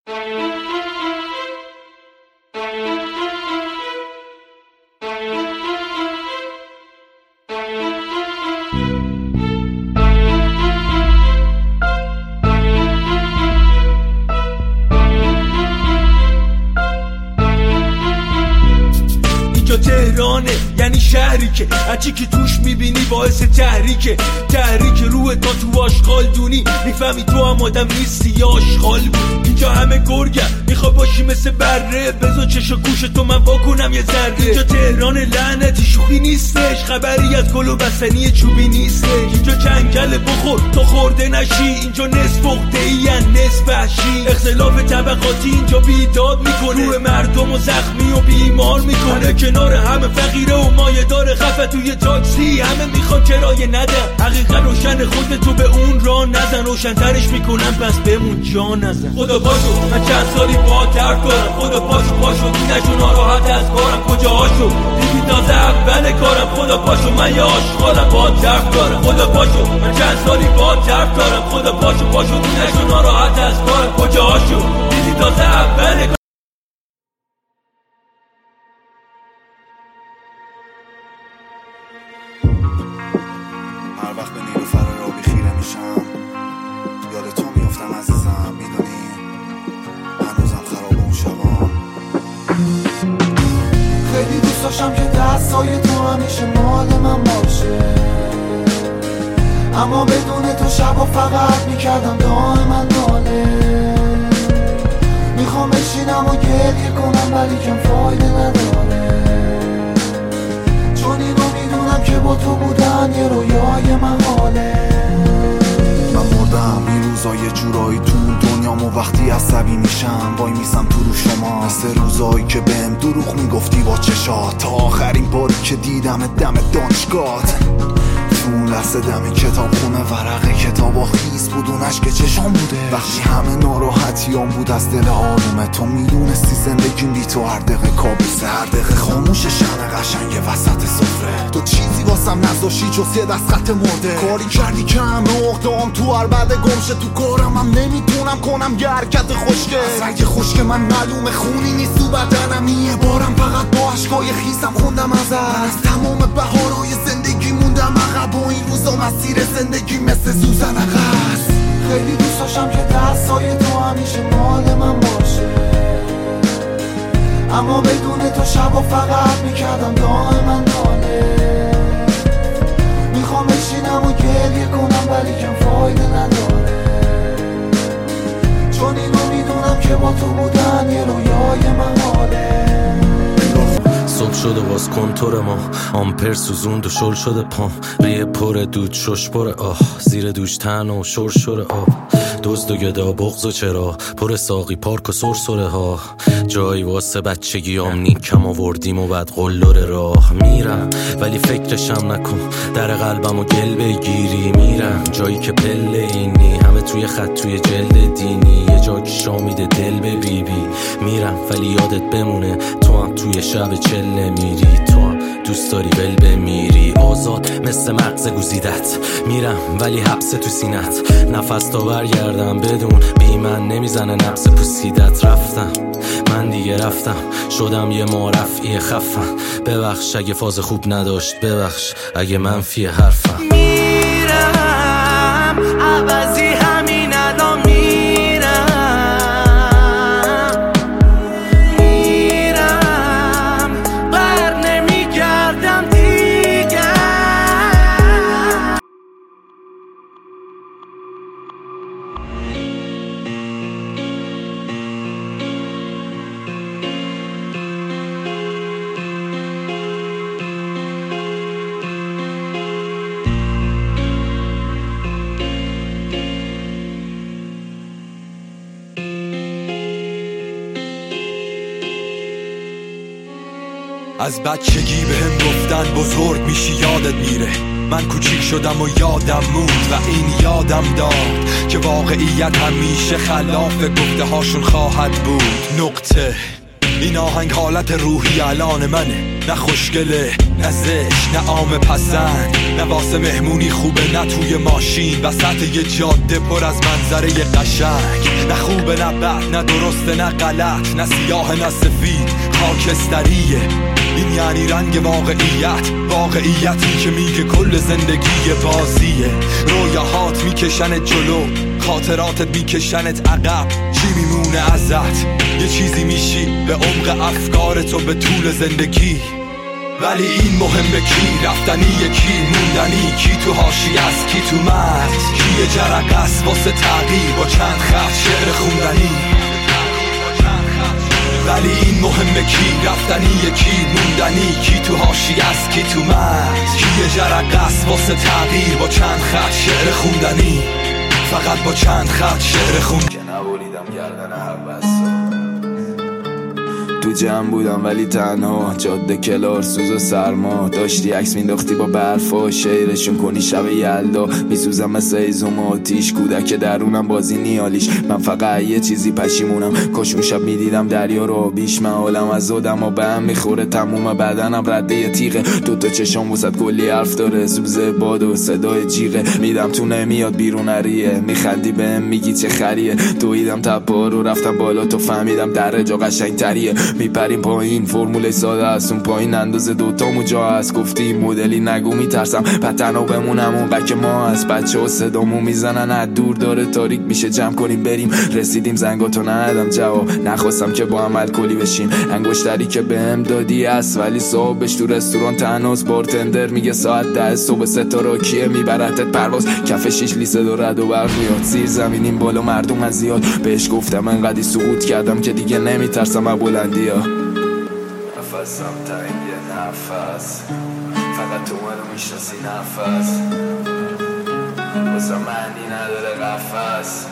تهرانه یعنی شهری که هرچی که توش میبینی باعث تحریک روح تا تو آشغال دونی میفهمی تو هم آدم نیستی یا آشغال بود. اینجا همه گرگم میخوای باشی مثل بره، بذار چش و گوش تو من واکنم یه ذره. اینجا تهران لعنتی شوخی نیستش، خبری از گل و بستنی چوبی نیستش. اینجا جنگل بخور تا خورده نشی، اینجا نصف عقده‌ای نصف وحشی. اختلاف طبقاتی اینجا بیداد میکنه، روح مردم و زخمی و بیمار میکنه. کنار همه فقیره و مایه داره خفه توی تاکسی، همه میخوان کرایه ندن. حقیقت روشن، خودتو به اون راه نزن، روشن‌ترش میکنن پس بمون جا نزن. خدا پاشو من چند سالی با درد دارم، خدا پاشو دینشو ناراحت از کارم کجاهاشو دیدی تازه اول کارم. خدا پاشو من یه آشغالم با درد دارم، خدا پاشو من چند سالی با درد دارم. خدا پاشو دینشو ناراحت از کارم کجاهاشو دیدی تازه اول کارم. هر وقت به نیلوفر رابی خیره میشم یاد تو میافتم عزیزم، میدونی هنوزم خراب اون شبام. خیلی دوست داشتم که دستای تو همیشه مال من باشه، اما بدون تو شبا فقط میکردم دائما ناله. میخوام بشینم و گریه کنم ولی کم فایده نداره، چون اینو میدونم که با تو بودن یه رویای محاله. من مردم این روزا یه جورایی تو دنیامو، وقتی عصبی میشم وای میسم تو رو شما، مثل روزایی که بهم دروغ میگفتی با چشات. تا آخرین باری که دیدم دم دانشگاهت، تو اون لحظه دم کتاب خونه ورق کتابا خیس بود، اون عشق چشام بوده. وقتی همه ناراحتیام بود از دل آرومه، تو میدونستی زندگیم بی تو هر دقیقه کابوسه، هر دقیقه خاموشه شمع قشنگ وسط سفره. تو چیزی واسم نذاشتی جز یه دست خط مرده، کاری کردی که همه اقدام تو هر بعد گمشه. تو کارم هم نمیتونم کنم یه حرکت خوشگه، از رنگ خشک من معلومه خونی نیست تو بدنم. یه بارم فقط با عشقای خیسم خوندم از تمام بهارهای زندگی موندم عقب، و این روزا مسیر زندگی مثل سوزن عقص. خیلی دوست داشتم که دستای تو همیشه مال من باشه، اما بدون تو شبا فقط میکردم دائما ناله. میخوام بشینم و گریه کنم ولی کم فایده نداره، چون اینو میدونم که با تو بودن یه رویای محاله. صبح شده باز کنتور ما، آمپر سوزوند و شل شده پام، ریه پر دود شش پر آه، زیر دوش تن و شرشور آب، دزد و گدا بغض و چرا پر ساقی پارک و سرسره ها. جایی واسه بچگیام نیکم آوردیم و بعد قلدر راه میرم، ولی فکرشم نکن در قلبم و گل بگیری. میرم جایی که پله اینی، همه توی خط توی جلد دینی، یه جا که شامیده دل به بیبی. میرم ولی یادت بمونه تو هم توی شب چله میری، تو هم دوست داری ول بمیری. آزاد مثل مغز گزیدت میرم ولی حبس تو سینت، نفس تا برگردم بدون بی من نمیزنه نفس پوسیدت. رفتم من دیگه رفتم، شدم یه معرفی خفم. ببخش اگه فاز خوب نداشت، ببخش اگه منفی حرفم. میرم عوضی همین الان میرم بر نمیگردم دیگه. از بچگی بهم گفتن بزرگ میشی یادت میره، من کوچیک شدم و یادم موند و این یادم داد که واقعیت همیشه خلاف گفته هاشون خواهد بود. نقطه این آهنگ حالت روحی الان منه، نه خوشگله نه زشت نه عام پسند، نه واسه مهمونی خوبه نه توی ماشین وسط یه جاده پر از منظره قشنگ، نه خوبه نه بد نه درسته نه غلط، نه سیاه نه سفید خاکستریه. این یعنی رنگ واقعیتی که میگه کل زندگی بازیه. رویاهات میکشنت جلو، خاطراتت میکشنت عقب، چی میمونه ازت؟ یه چیزی میشی به عمق افکارت و به طول زندگی. ولی این مهمه کی رفتنیه کی موندنی، کی تو حاشیه است کی تو مرز، کی یه جرقه است واسه تغییر با چند خط شعر خوندنی. ولی این مهمه کی رفتنیه کی موندنی، کی تو حاشیه است کی تو مرز، کی یه جرقه است واسه تغییر با چند خط شعر خوندنی. فقط با چند خط شعر خوندنی. که نبولیدم گردن حبسا، تو جمع بودم ولی تنها، جاده کلار سوز و سرما، داشتی عکس مینداختی با برفا، شیرشون کنی شب یلدا، میسوزم مثل ایزوم آتیش، کودک درونم بازی نیالیش، من فقط یه چیزی پشیمونم، کاش اون شب میدیدم دریا رو بیش، من حالم از آدم و به هم میخوره، تموم بدنم رده یه تیغه، دوتا چشام وسط کلی حرف داره، سوزه باد و صدای جیغه، میدم تو نمیاد بیرون نریه، میخندی بهم میگی چه خریه، دویدم تپا رو رفتم بالا تو فهمیدم در جا قشنگ تریه، میپریم پایین فرمول ساده است، اون پایین اندازه دوتامو جا هست، گفتی مدلی نگو میترسم پتنو بمونم اون بک ما هست، بچه ها صدامو میزنن از دور داره تاریک میشه جمع کنیم بریم، رسیدیم زنگاتو ندادم جواب، نخواستم که با هم الکلی بشیم، انگشتری که بهم دادی است ولی صاحبش تو رستوران تنهاست، بارتندر میگه ساعت 10 صبح ستاره کیه میبرتت پرواز، کف 6 لیسه دو رد و برق میاد، زیر زمینیم بالا مردم از زیاد، بهش گفتم انقدی سقوط کردم که دیگه نمیترسم از بلندی ها، نفسم تنگ یه نفس، فقط تو منو میشناسی نفس، واسه معنی نداره قفس.